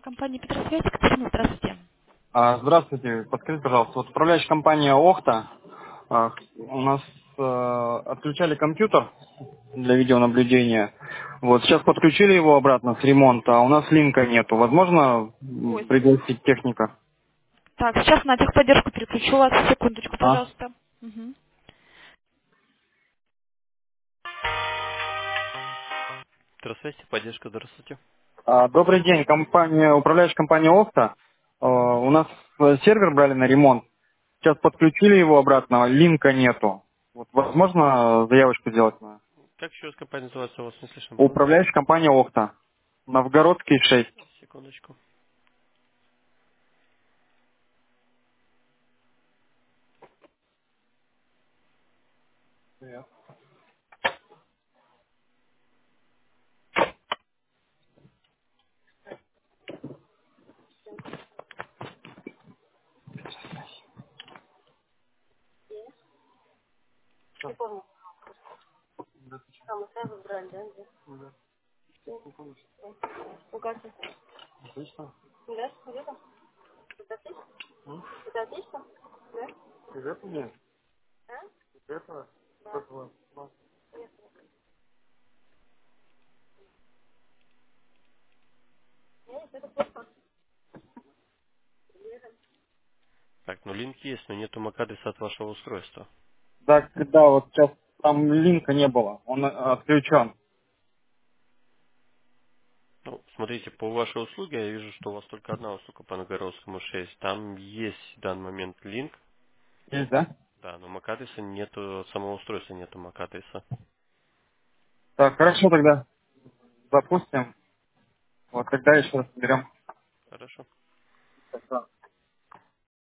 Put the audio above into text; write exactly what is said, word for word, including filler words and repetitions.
Компания Петросвязь, Катерина, здравствуйте. А, Здравствуйте, подскажите, пожалуйста, вот управляющая компания Охта, а, у нас э, отключали компьютер для видеонаблюдения, вот сейчас подключили его обратно с ремонта, а у нас линка нету, возможно м, Ой. пригласить техника? Так, сейчас на техподдержку переключу вас. Секундочку, А? пожалуйста. Мгм. Здравствуйте, поддержка, здравствуйте. А, Добрый день, компания, управляющая компания Охта, Э, у нас э, сервер брали на ремонт, сейчас подключили его обратно, линка нету, вот, возможно заявочку сделать на Как еще раз компания называется, у вас не слышно было? управляющая компания Охта, Новгородский шесть. Секундочку. Отлично. М? Из этого нет. Из этого? Из этого. Да. Так, ну линк есть, но нету мак-адреса от вашего устройства. Да, когда вот сейчас там линка не было, он э, отключен. Ну, смотрите, по вашей услуге я вижу, что у вас только одна услуга по Нагородскому шесть. Там есть в данный момент линк, Есть, да? да, но мак-адреса нету, от самого устройства нету мак-адреса. Так, хорошо тогда. Запустим. Вот тогда еще раз берем. Хорошо.